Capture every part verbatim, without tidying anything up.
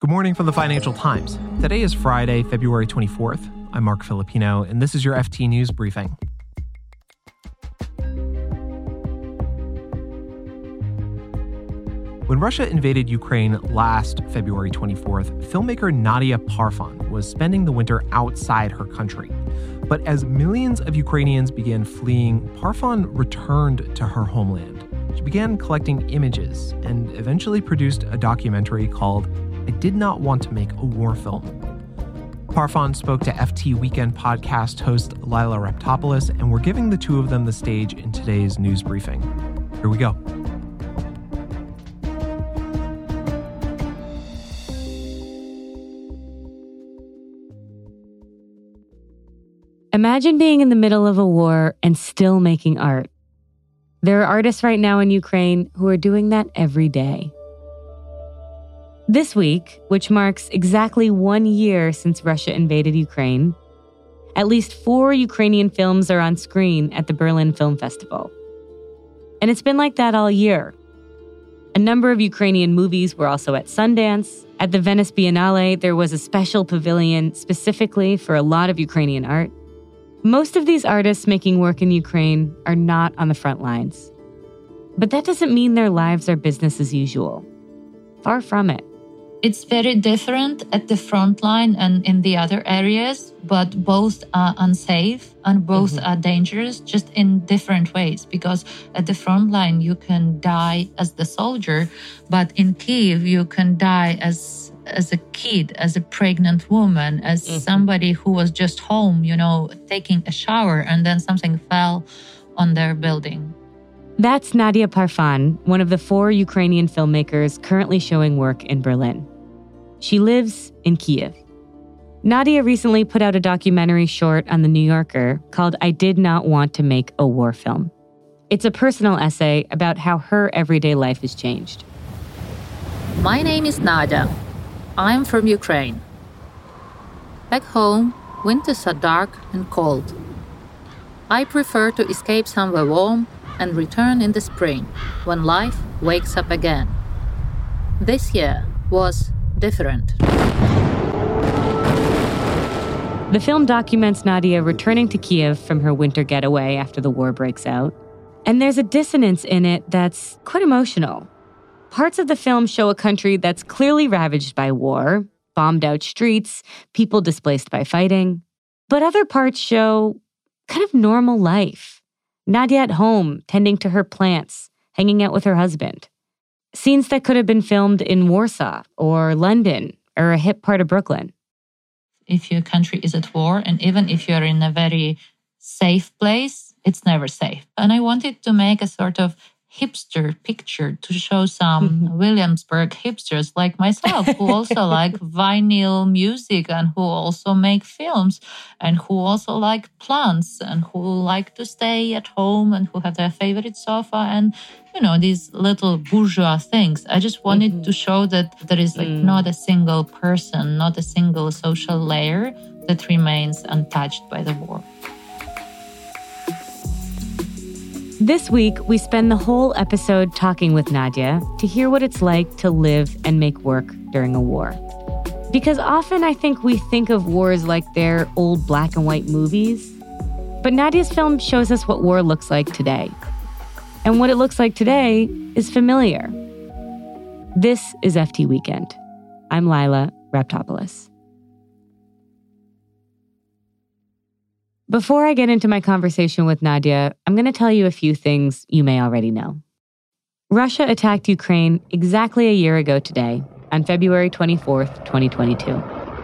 Good morning from the Financial Times. Today is Friday, February twenty-fourth. I'm Mark Filipino, and this is your F T News Briefing. When Russia invaded Ukraine last February twenty-fourth, filmmaker Nadia Parfan was spending the winter outside her country. But as millions of Ukrainians began fleeing, Parfan returned to her homeland. She began collecting images and eventually produced a documentary called I Did Not Want to Make a War Film. Parfan spoke to F T Weekend podcast host Lila Raptopoulos, and we're giving the two of them the stage in today's news briefing. Here we go. Imagine being in the middle of a war and still making art. There are artists right now in Ukraine who are doing that every day. This week, which marks exactly one year since Russia invaded Ukraine, at least four Ukrainian films are on screen at the Berlin Film Festival. And it's been like that all year. A number of Ukrainian movies were also at Sundance. At the Venice Biennale, there was a special pavilion specifically for a lot of Ukrainian art. Most of these artists making work in Ukraine are not on the front lines. But that doesn't mean their lives are business as usual. Far from it. It's very different at the front line and in the other areas, but both are unsafe and both mm-hmm. are dangerous, just in different ways. Because at the front line, you can die as the soldier, but in Kyiv, you can die as as a kid, as a pregnant woman, as mm-hmm. somebody who was just home, you know, taking a shower, and then something fell on their building. That's Nadia Parfan, one of the four Ukrainian filmmakers currently showing work in Berlin. She lives in Kyiv. Nadia recently put out a documentary short on The New Yorker called I Did Not Want to Make a War Film. It's a personal essay about how her everyday life has changed. My name is Nadia. I'm from Ukraine. Back home, winters are dark and cold. I prefer to escape somewhere warm and return in the spring, when life wakes up again. This year was different. The film documents Nadia returning to Kyiv from her winter getaway after the war breaks out. And there's a dissonance in it that's quite emotional. Parts of the film show a country that's clearly ravaged by war, bombed out streets, people displaced by fighting. But other parts show kind of normal life. Nadia at home, tending to her plants, hanging out with her husband. Scenes that could have been filmed in Warsaw or London or a hip part of Brooklyn. If your country is at war, and even if you're in a very safe place, it's never safe. And I wanted to make a sort of hipster picture to show some Williamsburg hipsters like myself who also like vinyl music and who also make films and who also like plants and who like to stay at home and who have their favorite sofa and, you know, these little bourgeois things. I just wanted mm-hmm. to show that there is like mm. not a single person, not a single social layer that remains untouched by the war. This week, we spend the whole episode talking with Nadia to hear what it's like to live and make work during a war. Because often I think we think of wars like they're old black and white movies. But Nadia's film shows us what war looks like today. And what it looks like today is familiar. This is F T Weekend. I'm Lila Raptopoulos. Before I get into my conversation with Nadia, I'm going to tell you a few things you may already know. Russia attacked Ukraine exactly a year ago today, on February twenty-fourth, twenty twenty-two.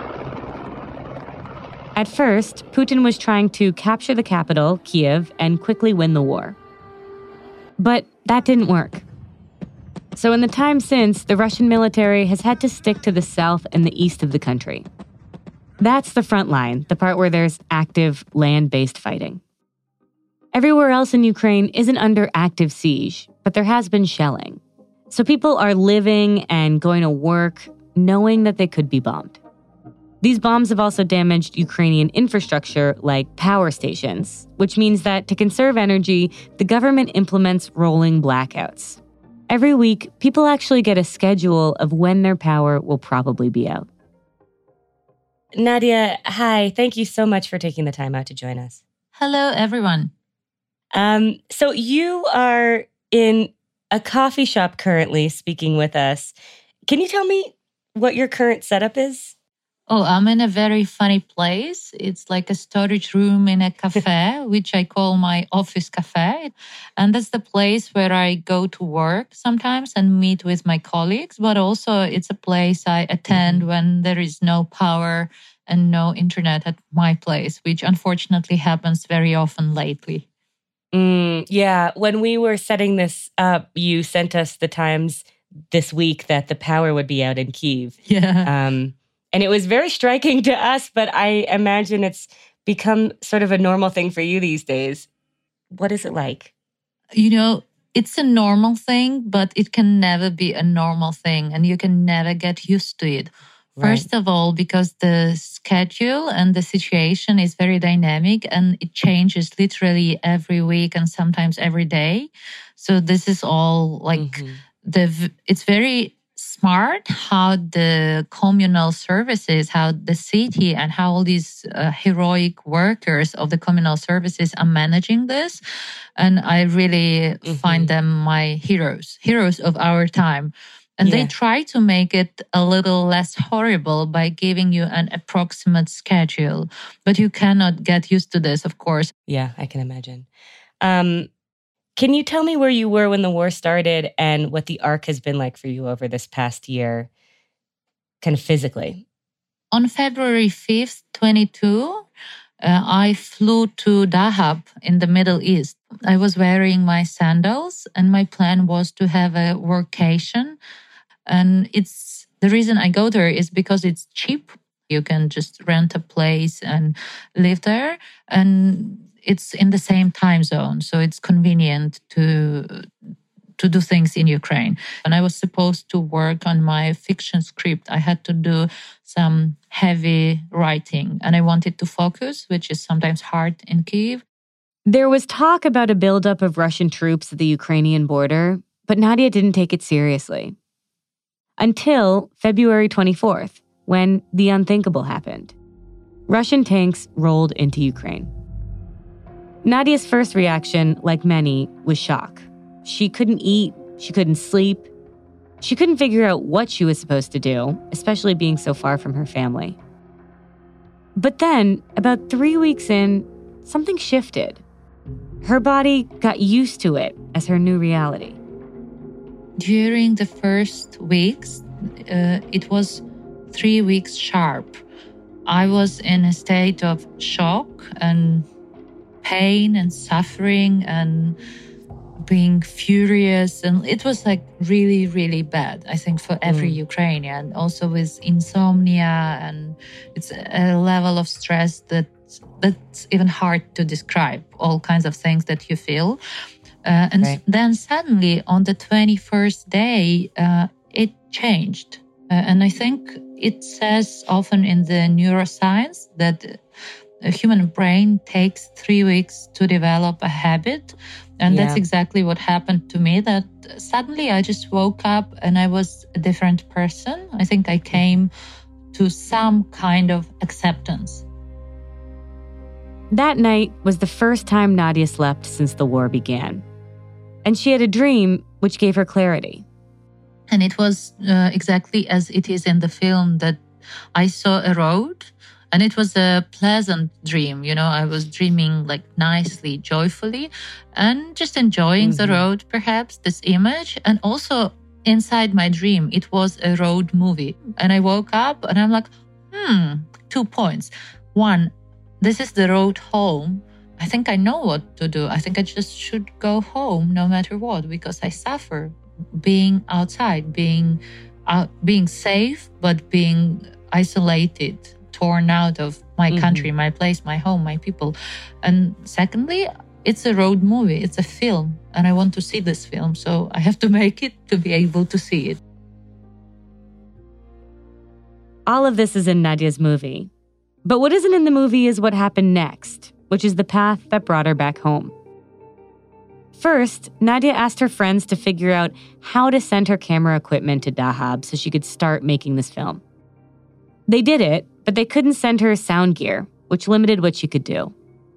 At first, Putin was trying to capture the capital, Kyiv, and quickly win the war. But that didn't work. So in the time since, the Russian military has had to stick to the south and the east of the country. That's the front line, the part where there's active land-based fighting. Everywhere else in Ukraine isn't under active siege, but there has been shelling. So people are living and going to work knowing that they could be bombed. These bombs have also damaged Ukrainian infrastructure like power stations, which means that to conserve energy, the government implements rolling blackouts. Every week, people actually get a schedule of when their power will probably be out. Nadia, hi. Thank you so much for taking the time out to join us. Hello, everyone. Um, so you are in a coffee shop currently speaking with us. Can you tell me what your current setup is? Oh, I'm in a very funny place. It's like a storage room in a cafe, which I call my office cafe. And that's the place where I go to work sometimes and meet with my colleagues. But also it's a place I attend mm-hmm. when there is no power and no internet at my place, which unfortunately happens very often lately. Mm, yeah, when we were setting this up, you sent us the times this week that the power would be out in Kyiv. Yeah. Um, and it was very striking to us, but I imagine it's become sort of a normal thing for you these days. What is it like? You know, it's a normal thing, but it can never be a normal thing, and you can never get used to it. First right. of all, because the schedule and the situation is very dynamic and it changes literally every week and sometimes every day. So this is all like mm-hmm. the, it's very smart how the communal services, how the city and how all these uh, heroic workers of the communal services are managing this. And I really mm-hmm. find them my heroes, heroes of our time. And yeah. they try to make it a little less horrible by giving you an approximate schedule. But you cannot get used to this, of course. Yeah, I can imagine. Um, can you tell me where you were when the war started and what the arc has been like for you over this past year, kind of physically? On February fifth, twenty-two, uh, I flew to Dahab in the Middle East. I was wearing my sandals and my plan was to have a workation. And it's the reason I go there is because it's cheap. You can just rent a place and live there. And it's in the same time zone. So it's convenient to, to do things in Ukraine. And I was supposed to work on my fiction script. I had to do some heavy writing and I wanted to focus, which is sometimes hard in Kyiv. There was talk about a buildup of Russian troops at the Ukrainian border, but Nadia didn't take it seriously. Until February twenty-fourth, when the unthinkable happened. Russian tanks rolled into Ukraine. Nadia's first reaction, like many, was shock. She couldn't eat, she couldn't sleep. She couldn't figure out what she was supposed to do, especially being so far from her family. But then, about three weeks in, something shifted. Her body got used to it as her new reality. During the first weeks, uh, it was three weeks sharp. I was in a state of shock and pain and suffering and being furious. And it was like really, really bad, I think, for every mm. Ukrainian. Also with insomnia, and it's a level of stress that that's even hard to describe, all kinds of things that you feel. Uh, and right. then suddenly on the twenty-first day, uh, it changed. Uh, and I think it says often in the neuroscience that a human brain takes three weeks to develop a habit. And yeah. that's exactly what happened to me, that suddenly I just woke up and I was a different person. I think I came to some kind of acceptance. That night was the first time Nadia slept since the war began. And she had a dream which gave her clarity. And it was uh, exactly as it is in the film, that I saw a road and it was a pleasant dream. You know, I was dreaming like nicely, joyfully, and just enjoying mm-hmm. the road, perhaps, this image. And also inside my dream, it was a road movie. And I woke up and I'm like, hmm, two points. One, this is the road home. I think I know what to do. I think I just should go home no matter what, because I suffer being outside, being out, being safe, but being isolated, torn out of my mm-hmm. country, my place, my home, my people. And secondly, it's a road movie. It's a film. And I want to see this film. So I have to make it to be able to see it. All of this is in Nadia's movie. But what isn't in the movie is what happened next, which is the path that brought her back home. First, Nadia asked her friends to figure out how to send her camera equipment to Dahab so she could start making this film. They did it, but they couldn't send her sound gear, which limited what she could do.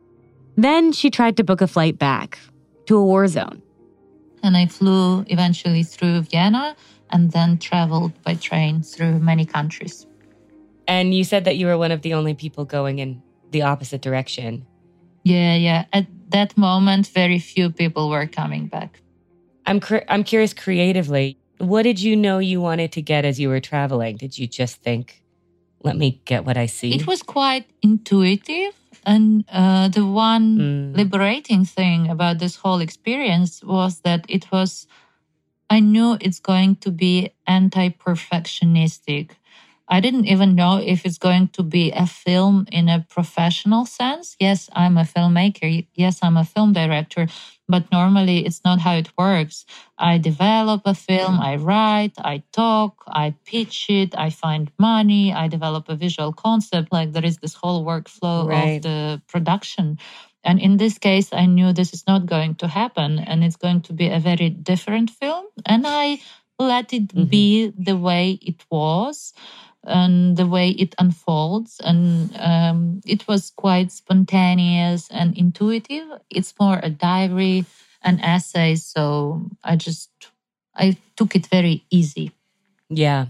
Then she tried to book a flight back to a war zone. And I flew eventually through Vienna and then traveled by train through many countries. And you said that you were one of the only people going in the opposite direction. Yeah, yeah. At that moment, very few people were coming back. I'm cur- I'm curious creatively, what did you know you wanted to get as you were traveling? Did you just think, let me get what I see? It was quite intuitive. And uh, the one Mm. liberating thing about this whole experience was that it was, I knew it's going to be anti-perfectionistic. I didn't even know if it's going to be a film in a professional sense. Yes, I'm a filmmaker. Yes, I'm a film director. But normally it's not how it works. I develop a film, I write, I talk, I pitch it, I find money, I develop a visual concept. Like there is this whole workflow Right. of the production. And in this case, I knew this is not going to happen and it's going to be a very different film. And I let it Mhm. be the way it was and the way it unfolds. And um, it was quite spontaneous and intuitive. It's more a diary, an essay. So I just, I took it very easy. Yeah.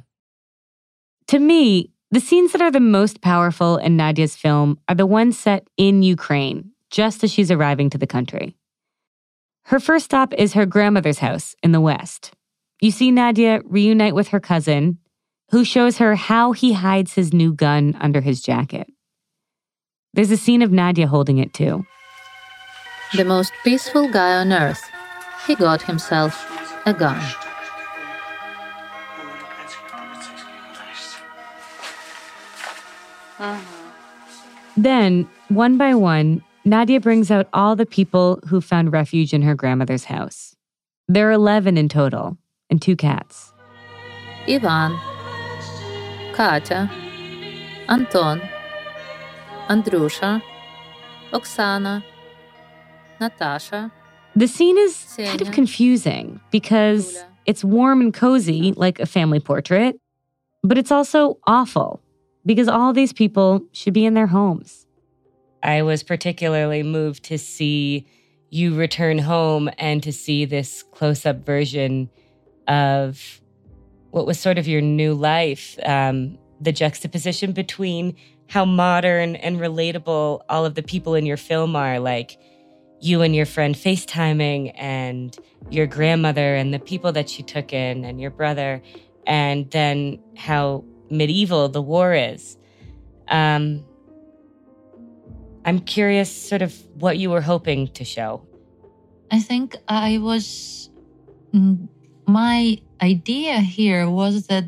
To me, the scenes that are the most powerful in Nadia's film are the ones set in Ukraine, just as she's arriving to the country. Her first stop is her grandmother's house in the West. You see Nadia reunite with her cousin, who shows her how he hides his new gun under his jacket. There's a scene of Nadia holding it too. The most peaceful guy on earth. He got himself a gun. Then, one by one, Nadia brings out all the people who found refuge in her grandmother's house. There are eleven in total, and two cats. Ivan, Katya, Anton, Andrusha, Oksana, Natasha. The scene is kind of Senya. confusing because Yulia. it's warm and cozy, like a family portrait, but it's also awful because all these people should be in their homes. I was particularly moved to see you return home and to see this close-up version of what was sort of your new life, um, the juxtaposition between how modern and relatable all of the people in your film are, like you and your friend FaceTiming and your grandmother and the people that she took in and your brother, and then how medieval the war is. Um, I'm curious sort of what you were hoping to show. I think I was, mm, my idea here was that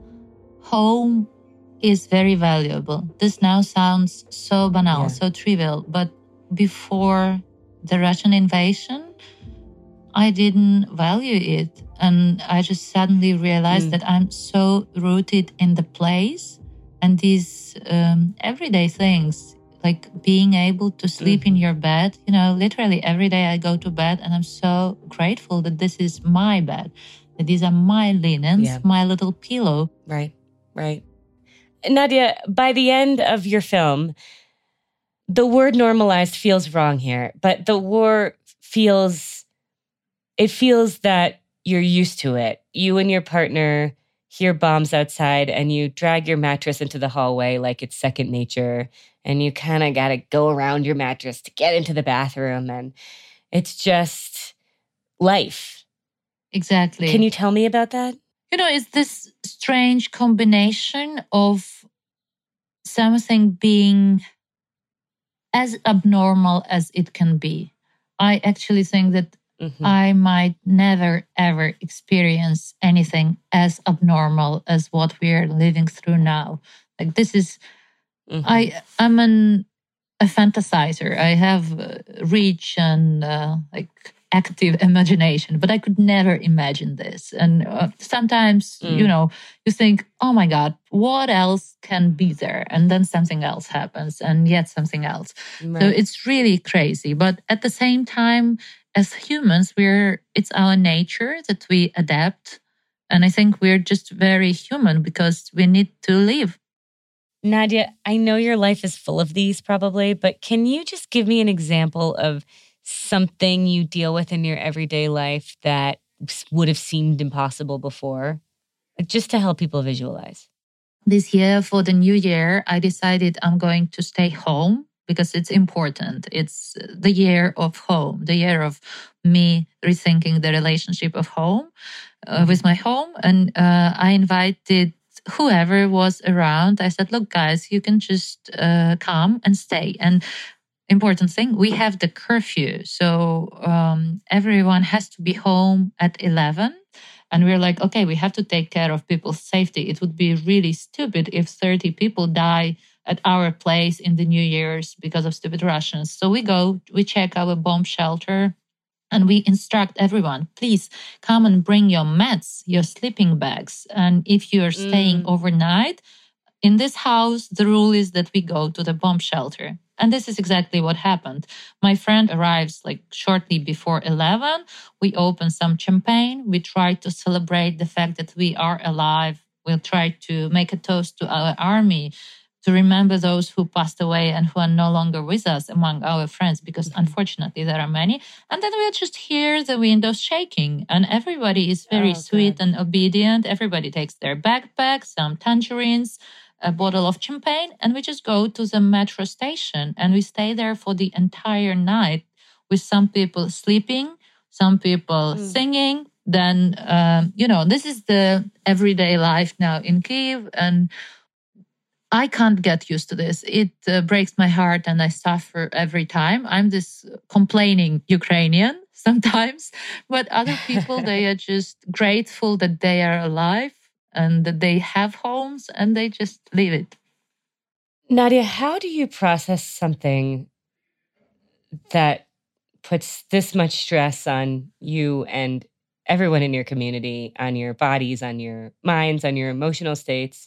home is very valuable. This now sounds so banal, Yeah. so trivial, but before the Russian invasion, I didn't value it. And I just suddenly realized Mm. that I'm so rooted in the place and these um, everyday things, like being able to sleep in your bed. You know, literally every day I go to bed and I'm so grateful that this is my bed, that these are my linens, Yeah. my little pillow. Right, right. Nadia, by the end of your film, the word normalized feels wrong here, but the war feels, it feels that you're used to it. You and your partner hear bombs outside and you drag your mattress into the hallway like it's second nature, and you kind of got to go around your mattress to get into the bathroom, and it's just life. Exactly. Can you tell me about that? You know, it's this strange combination of something being as abnormal as it can be. I actually think that Mhm. I might never, ever experience anything as abnormal as what we're living through now. Like this is, Mhm. I, I'm an, a fantasizer. I have uh, rich and uh, like active imagination, but I could never imagine this. And uh, sometimes, Mm. you know, you think, oh my God, what else can be there? And then something else happens and yet something else. So Right. it's really crazy. But at the same time, as humans, we're it's our nature that we adapt. And I think we're just very human because we need to live. Nadia, I know your life is full of these probably, but can you just give me an example of something you deal with in your everyday life that would have seemed impossible before? Just to help people visualize. This year for the new year, I decided I'm going to stay home because it's important. It's the year of home, the year of me rethinking the relationship of home uh, with my home. And uh, I invited whoever was around. I said, look, guys, you can just uh, come and stay. And important thing, we have the curfew. So um, everyone has to be home at eleven. And we're like, okay, we have to take care of people's safety. It would be really stupid if thirty people die at our place in the New Year's because of stupid Russians. So we go, we check our bomb shelter, and we instruct everyone, please come and bring your mats, your sleeping bags. And if you're staying mm. overnight in this house, the rule is that we go to the bomb shelter. And this is exactly what happened. My friend arrives like shortly before eleven. We open some champagne. We try to celebrate the fact that we are alive. We'll try to make a toast to our army, to remember those who passed away and who are no longer with us among our friends, because unfortunately there are many. And then we'll just hear the windows shaking, and everybody is very oh, sweet and obedient. Everybody takes their backpack, some tangerines, a bottle of champagne, and we just go to the metro station and we stay there for the entire night with some people sleeping, some people mm. singing. Then, um, you know, this is the everyday life now in Kyiv, and I can't get used to this. It uh, breaks my heart and I suffer every time. I'm this complaining Ukrainian sometimes, but other people, they are just grateful that they are alive and that they have homes and they just live it. Nadia, how do you process something that puts this much stress on you and everyone in your community, on your bodies, on your minds, on your emotional states,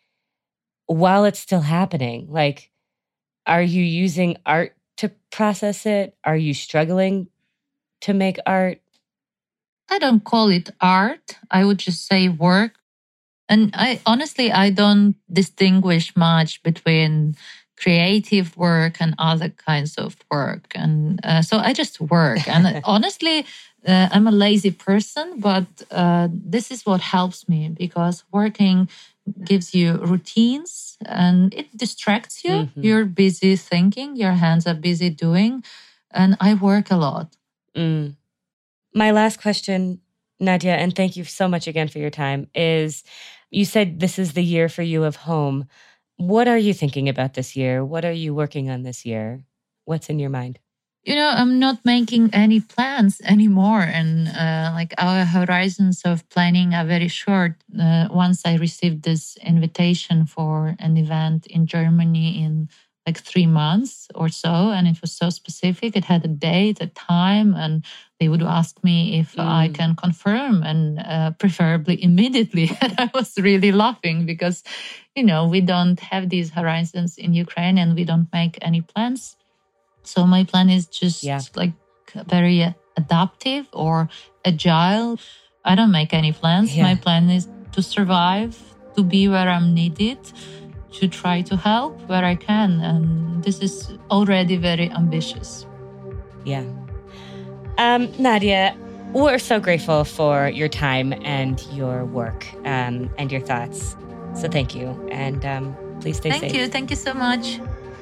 while it's still happening? Like, are you using art to process it? Are you struggling to make art? I don't call it art. I would just say work. And I honestly, I don't distinguish much between creative work and other kinds of work. And uh, so I just work. And honestly, uh, I'm a lazy person, but uh, this is what helps me, because working gives you routines and it distracts you. Mm-hmm. You're busy thinking, your hands are busy doing, and I work a lot. Mm. My last question, Nadia, and thank you so much again for your time, is you said this is the year for you of home. What are you thinking about this year? What are you working on this year? What's in your mind? You know, I'm not making any plans anymore. And uh, like our horizons of planning are very short. Uh, once I received this invitation for an event in Germany in like three months or so, and it was so specific. It had a date, a time, and they would ask me if mm. I can confirm, and uh, preferably immediately. And I was really laughing because, you know, we don't have these horizons in Ukraine and we don't make any plans. So my plan is just yeah. like very adaptive or agile. I don't make any plans. Yeah. My plan is to survive, to be where I'm needed, to try to help where I can. And this is already very ambitious. Yeah. Um, Nadia, we're so grateful for your time and your work um, and your thoughts. So thank you. And um, please stay thank safe. Thank you. Thank you so much.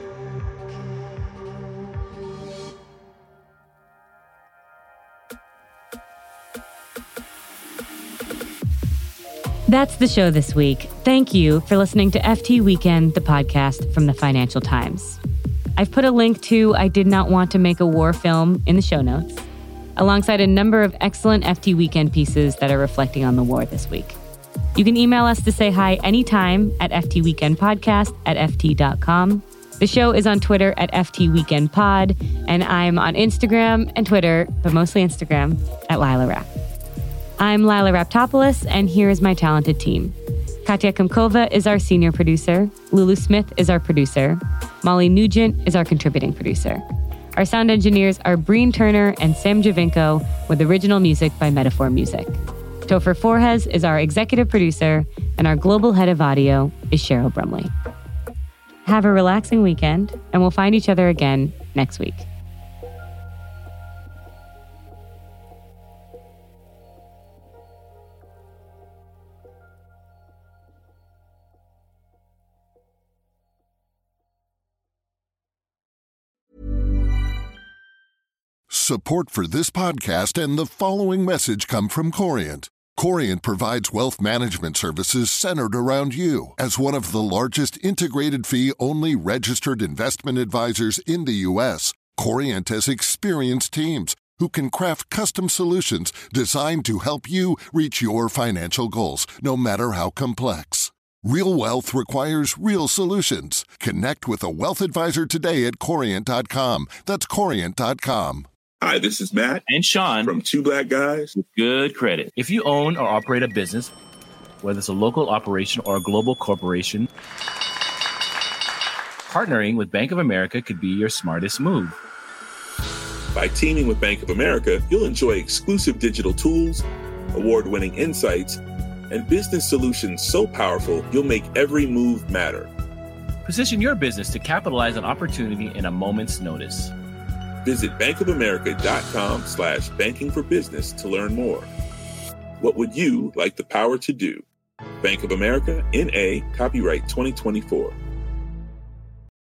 That's the show this week. Thank you for listening to F T Weekend, the podcast from the Financial Times. I've put a link to I Did Not Want to Make a War Film in the show notes, alongside a number of excellent F T Weekend pieces that are reflecting on the war this week. You can email us to say hi anytime at ftweekendpodcast at f t dot com. The show is on Twitter at F T Weekend Pod, and I'm on Instagram and Twitter, but mostly Instagram, at Lila Rapp. I'm Lila Raptopoulos, and here is my talented team. Katya Kumkova is our senior producer. Lulu Smith is our producer. Molly Nugent is our contributing producer. Our sound engineers are Breen Turner and Sam Javinko, with original music by Metaphor Music. Topher Forhes is our executive producer, and our global head of audio is Cheryl Brumley. Have a relaxing weekend, and we'll find each other again next week. Support for this podcast and the following message come from Corient. Corient provides wealth management services centered around you. As one of the largest integrated fee-only registered investment advisors in the U S, Corient has experienced teams who can craft custom solutions designed to help you reach your financial goals, no matter how complex. Real wealth requires real solutions. Connect with a wealth advisor today at Corient dot com. That's Corient dot com. Hi, this is Matt and Sean from Two Black Guys with Good Credit. If you own or operate a business, whether it's a local operation or a global corporation, partnering with Bank of America could be your smartest move. By teaming with Bank of America, you'll enjoy exclusive digital tools, award-winning insights, and business solutions so powerful you'll make every move matter. Position your business to capitalize on opportunity in a moment's notice. Visit bankofamerica.com slash banking for business to learn more. What would you like the power to do? Bank of America, N A, copyright twenty twenty-four.